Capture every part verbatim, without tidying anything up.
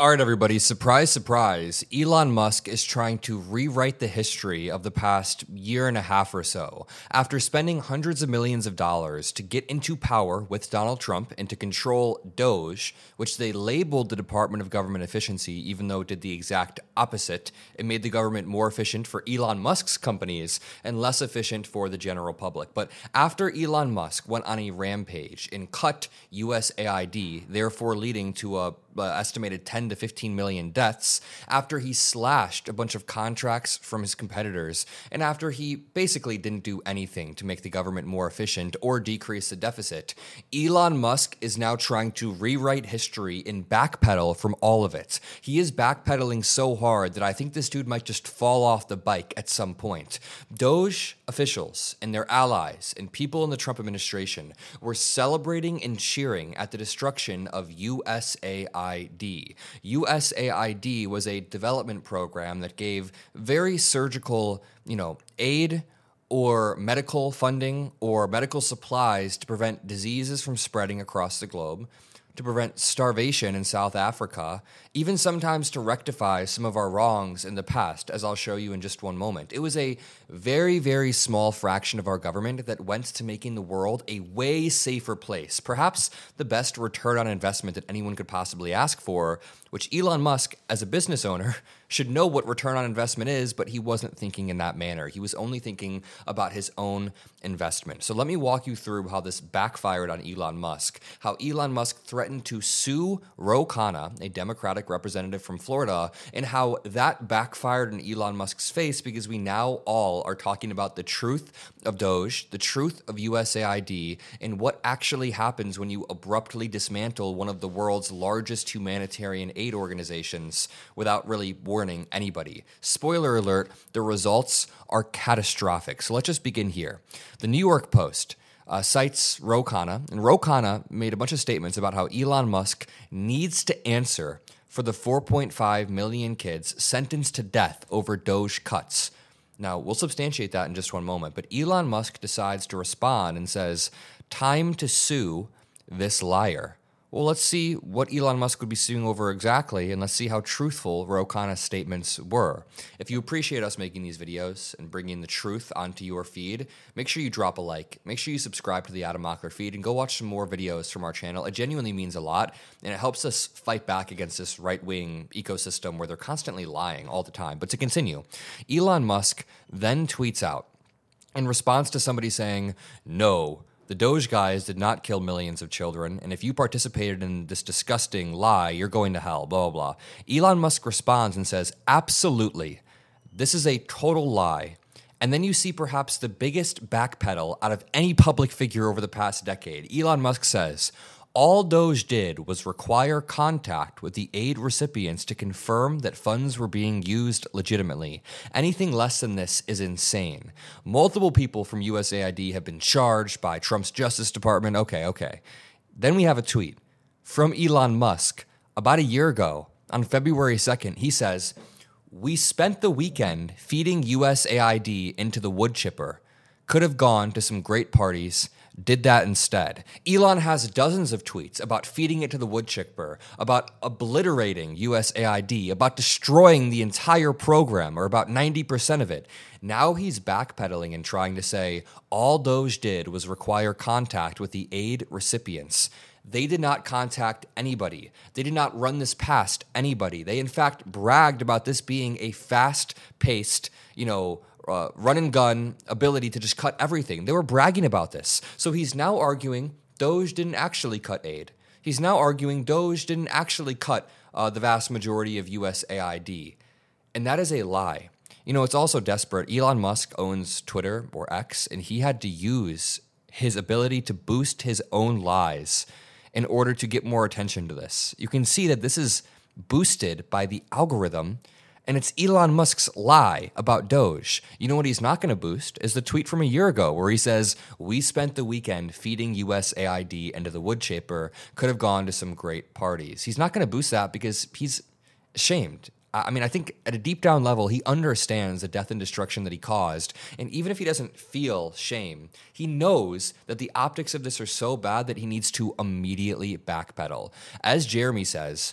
All right, everybody, surprise, surprise. Elon Musk is trying to rewrite the history of the past year and a half or so. After spending hundreds of millions of dollars to get into power with Donald Trump and to control Doge, which they labeled the Department of Government Efficiency, even though it did the exact opposite. It made the government more efficient for Elon Musk's companies and less efficient for the general public. But after Elon Musk went on a rampage and cut U S A I D, therefore leading to a Uh, estimated ten to fifteen million deaths, after he slashed a bunch of contracts from his competitors, and after he basically didn't do anything to make the government more efficient or decrease the deficit, Elon Musk is now trying to rewrite history and backpedal from all of it. He is backpedaling so hard that I think this dude might just fall off the bike at some point. Doge officials and their allies and people in the Trump administration were celebrating and cheering at the destruction of U S A I D. U S A I D was a development program that gave very surgical, you know, aid or medical funding or medical supplies to prevent diseases from spreading across the globe, to prevent starvation in South Africa, even sometimes to rectify some of our wrongs in the past, as I'll show you in just one moment. It was a very, very small fraction of our government that went to making the world a way safer place, perhaps the best return on investment that anyone could possibly ask for, which Elon Musk, as a business owner, should know what return on investment is, but he wasn't thinking in that manner. He was only thinking about his own investment. So let me walk you through how this backfired on Elon Musk, how Elon Musk threatened to sue Ro Khanna, a Democratic representative from Florida, and how that backfired in Elon Musk's face because we now all are talking about the truth of Doge, the truth of U S A I D, and what actually happens when you abruptly dismantle one of the world's largest humanitarian aid organizations without really warning anybody. Spoiler alert, the results are catastrophic. So let's just begin here. The New York Post uh, cites Ro Khanna, and Ro Khanna made a bunch of statements about how Elon Musk needs to answer for the four point five million kids sentenced to death over Doge cuts. Now, we'll substantiate that in just one moment, but Elon Musk decides to respond and says, "Time to sue this liar." Well, let's see what Elon Musk would be suing over exactly, and let's see how truthful Ro Khanna's statements were. If you appreciate us making these videos and bringing the truth onto your feed, make sure you drop a like. Make sure you subscribe to the Adam Mockler feed and go watch some more videos from our channel. It genuinely means a lot, and it helps us fight back against this right-wing ecosystem where they're constantly lying all the time. But to continue, Elon Musk then tweets out, in response to somebody saying, "No, the Doge guys did not kill millions of children, and if you participated in this disgusting lie, you're going to hell, blah, blah, blah." Elon Musk responds and says, "Absolutely. This is a total lie." And then you see perhaps the biggest backpedal out of any public figure over the past decade. Elon Musk says, "All Doge did was require contact with the aid recipients to confirm that funds were being used legitimately. Anything less than this is insane. Multiple people from U S A I D have been charged by Trump's Justice Department." Okay, okay. Then we have a tweet from Elon Musk about a year ago on February second. He says, "We spent the weekend feeding U S A I D into the wood chipper. Could have gone to some great parties. Did that instead." Elon has dozens of tweets about feeding it to the wood chipper, about obliterating U S A I D, about destroying the entire program, or about ninety percent of it. Now he's backpedaling and trying to say all Doge did was require contact with the aid recipients. They did not contact anybody. They did not run this past anybody. They, in fact, bragged about this being a fast-paced, you know, Uh, run and gun ability to just cut everything. They were bragging about this. So he's now arguing Doge didn't actually cut aid. He's now arguing Doge didn't actually cut uh, the vast majority of U S A I D. And that is a lie. You know, it's also desperate. Elon Musk owns Twitter, or X, and he had to use his ability to boost his own lies in order to get more attention to this. You can see that this is boosted by the algorithm. And it's Elon Musk's lie about Doge. You know what he's not going to boost is the tweet from a year ago where he says, "We spent the weekend feeding U S A I D into the wood chipper, could have gone to some great parties." He's not going to boost that because he's ashamed. I mean, I think at a deep down level, he understands the death and destruction that he caused. And even if he doesn't feel shame, he knows that the optics of this are so bad that he needs to immediately backpedal. As Jeremy says,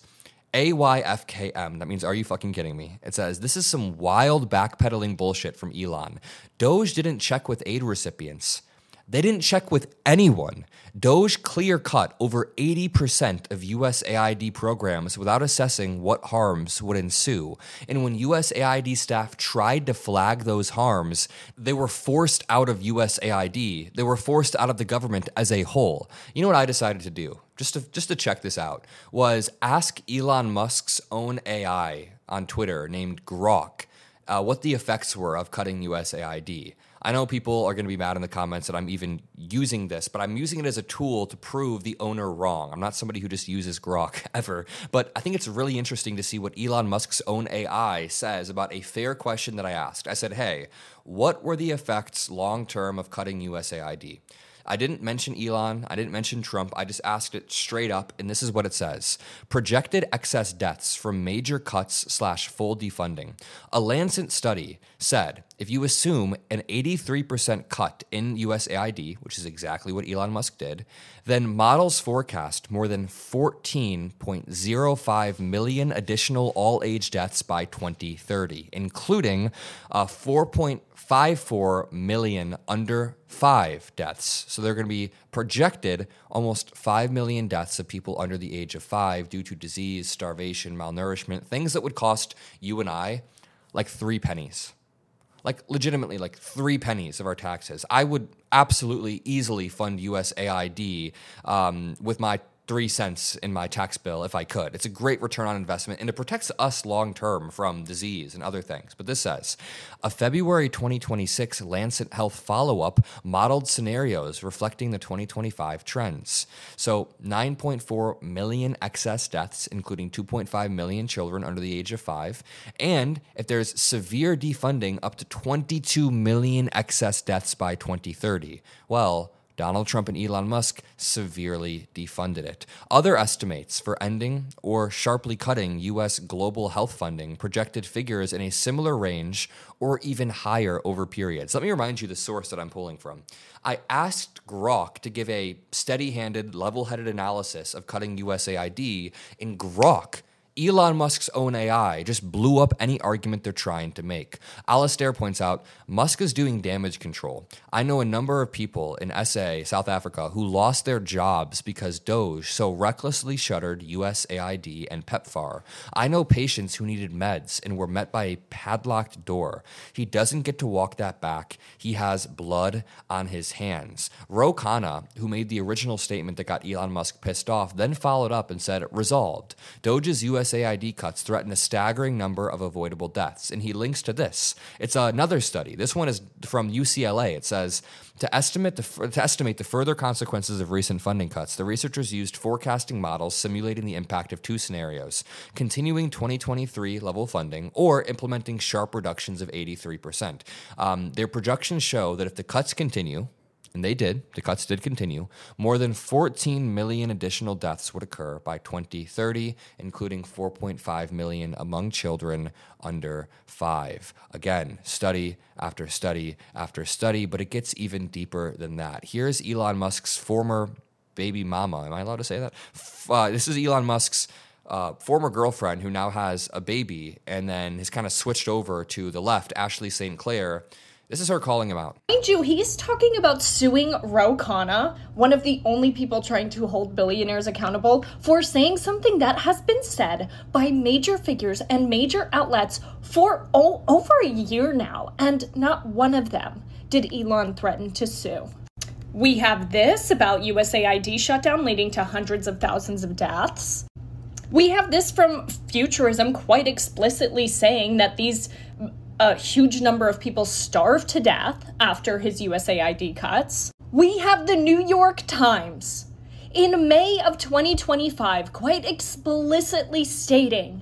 A Y F K M. That means, are you fucking kidding me? It says, this is some wild backpedaling bullshit from Elon. Doge didn't check with aid recipients. They didn't check with anyone. Doge clear-cut over eighty percent of U S A I D programs without assessing what harms would ensue. And when U S A I D staff tried to flag those harms, they were forced out of U S A I D. They were forced out of the government as a whole. You know what I decided to do, just to, just to check this out, was ask Elon Musk's own A I on Twitter named Grok uh, what the effects were of cutting U S A I D. I know people are going to be mad in the comments that I'm even using this, but I'm using it as a tool to prove the owner wrong. I'm not somebody who just uses Grok ever, but I think it's really interesting to see what Elon Musk's own A I says about a fair question that I asked. I said, hey, what were the effects long-term of cutting U S A I D? I didn't mention Elon. I didn't mention Trump. I just asked it straight up, and this is what it says. Projected excess deaths from major cuts slash full defunding. A Lancet study said if you assume an eighty-three percent cut in U S A I D, which is exactly what Elon Musk did, then models forecast more than fourteen point zero five million additional all-age deaths by twenty thirty, including uh, four point five four million under five deaths. So they're going to be projected almost five million deaths of people under the age of five due to disease, starvation, malnourishment, things that would cost you and I like three pennies. Like legitimately like three pennies of our taxes. I would absolutely easily fund U S A I D um, with my three cents in my tax bill if I could. It's a great return on investment, and it protects us long-term from disease and other things. But this says, a February twenty twenty-six Lancet Health follow-up modeled scenarios reflecting the twenty twenty-five trends. So nine point four million excess deaths, including two point five million children under the age of five. And if there's severe defunding, up to twenty-two million excess deaths by twenty thirty. Well, Donald Trump and Elon Musk severely defunded it. Other estimates for ending or sharply cutting U S global health funding projected figures in a similar range or even higher over periods. Let me remind you the source that I'm pulling from. I asked Grok to give a steady-handed, level-headed analysis of cutting U S A I D, and Grok, Elon Musk's own A I, just blew up any argument they're trying to make. Alastair points out, Musk is doing damage control. I know a number of people in S A, South Africa, who lost their jobs because Doge so recklessly shuttered U S A I D and PEPFAR. I know patients who needed meds and were met by a padlocked door. He doesn't get to walk that back. He has blood on his hands. Ro Khanna, who made the original statement that got Elon Musk pissed off, then followed up and said, resolved. Doge's U S A I D cuts threaten a staggering number of avoidable deaths. And he links to this. It's another study. This one is from U C L A. It says, to estimate the, to estimate the further consequences of recent funding cuts, the researchers used forecasting models simulating the impact of two scenarios, continuing twenty twenty-three level funding or implementing sharp reductions of eighty-three percent. Um, their projections show that if the cuts continue, and they did, the cuts did continue, more than fourteen million additional deaths would occur by twenty thirty, including four point five million among children under five. Again, study after study after study, but it gets even deeper than that. Here's Elon Musk's former baby mama. Am I allowed to say that? Uh, this is Elon Musk's Uh, former girlfriend who now has a baby and then has kind of switched over to the left, Ashley Saint Clair. This is her calling him out. Mind you, he's talking about suing Ro Khanna, one of the only people trying to hold billionaires accountable, for saying something that has been said by major figures and major outlets for oh, over a year now, and not one of them did Elon threaten to sue. We have this about U S A I D shutdown leading to hundreds of thousands of deaths. We have this from Futurism quite explicitly saying that these a huge number of people starved to death after his U S A I D cuts. We have the New York Times in May of twenty twenty-five quite explicitly stating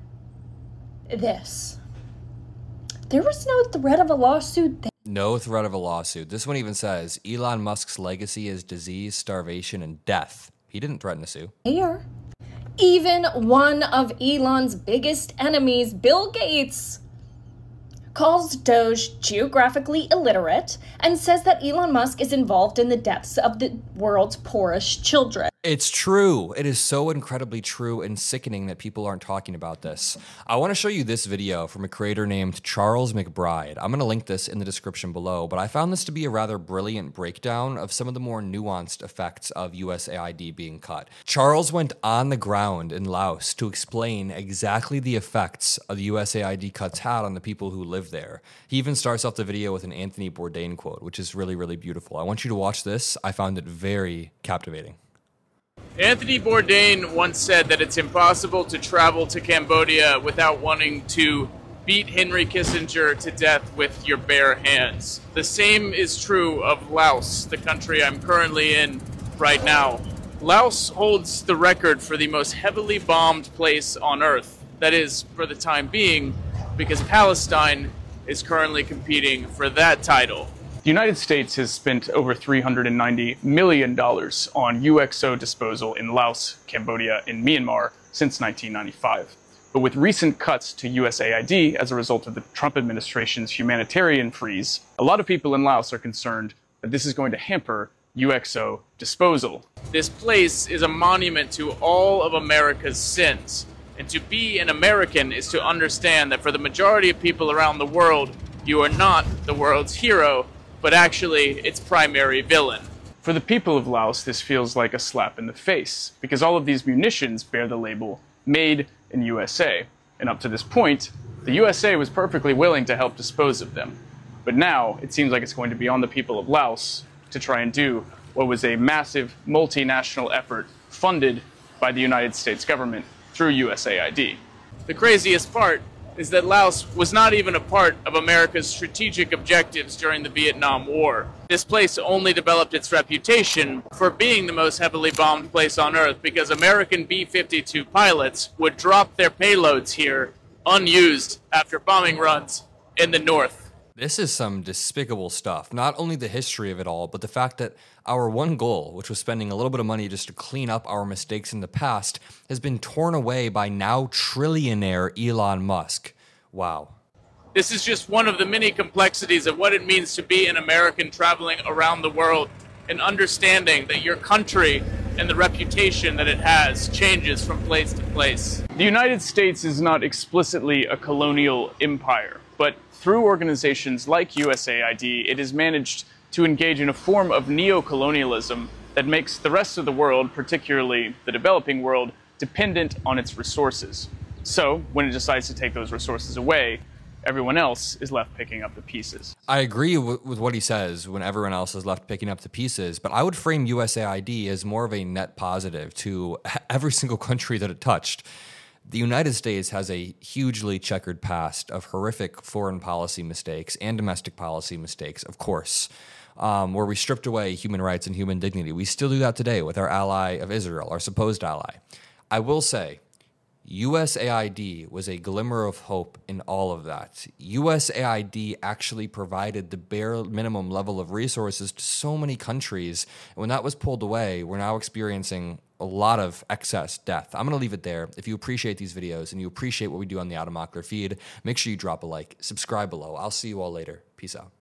this. There was no threat of a lawsuit there. No threat of a lawsuit. This one even says Elon Musk's legacy is disease, starvation, and death. He didn't threaten to sue. Here, even one of Elon's biggest enemies, Bill Gates, calls Doge geographically illiterate and says that Elon Musk is involved in the deaths of the world's poorest children. It's true. It is so incredibly true and sickening that people aren't talking about this. I want to show you this video from a creator named Charles McBride. I'm going to link this in the description below, but I found this to be a rather brilliant breakdown of some of the more nuanced effects of U S A I D being cut. Charles went on the ground in Laos to explain exactly the effects of the U S A I D cuts had on the people who live there. He even starts off the video with an Anthony Bourdain quote, which is really, really beautiful. I want you to watch this. I found it very captivating. Anthony Bourdain once said that it's impossible to travel to Cambodia without wanting to beat Henry Kissinger to death with your bare hands. The same is true of Laos, the country I'm currently in right now. Laos holds the record for the most heavily bombed place on Earth. That is, for the time being, because Palestine is currently competing for that title. The United States has spent over three hundred ninety million dollars on U X O disposal in Laos, Cambodia, and Myanmar since nineteen ninety-five. But with recent cuts to U S A I D as a result of the Trump administration's humanitarian freeze, a lot of people in Laos are concerned that this is going to hamper U X O disposal. This place is a monument to all of America's sins. And to be an American is to understand that for the majority of people around the world, you are not the world's hero, but actually its primary villain. For the people of Laos, this feels like a slap in the face, because all of these munitions bear the label Made in U S A. And up to this point, the U S A was perfectly willing to help dispose of them. But now, it seems like it's going to be on the people of Laos to try and do what was a massive multinational effort funded by the United States government through U S A I D. The craziest part is that Laos was not even a part of America's strategic objectives during the Vietnam War. This place only developed its reputation for being the most heavily bombed place on Earth because American B fifty-two pilots would drop their payloads here unused after bombing runs in the north. This is some despicable stuff. Not only the history of it all, but the fact that our one goal, which was spending a little bit of money just to clean up our mistakes in the past, has been torn away by now trillionaire Elon Musk. Wow. This is just one of the many complexities of what it means to be an American traveling around the world and understanding that your country and the reputation that it has changes from place to place. The United States is not explicitly a colonial empire, but through organizations like U S A I D, it has managed to engage in a form of neo-colonialism that makes the rest of the world, particularly the developing world, dependent on its resources. So, when it decides to take those resources away, everyone else is left picking up the pieces. I agree w- with what he says when everyone else is left picking up the pieces, but I would frame U S A I D as more of a net positive to every single country that it touched. The United States has a hugely checkered past of horrific foreign policy mistakes and domestic policy mistakes, of course, um, where we stripped away human rights and human dignity. We still do that today with our ally of Israel, our supposed ally. I will say, U S A I D was a glimmer of hope in all of that. U S A I D actually provided the bare minimum level of resources to so many countries. And when that was pulled away, we're now experiencing a lot of excess death. I'm going to leave it there. If you appreciate these videos and you appreciate what we do on the Adam Mockler feed, make sure you drop a like, subscribe below. I'll see you all later. Peace out.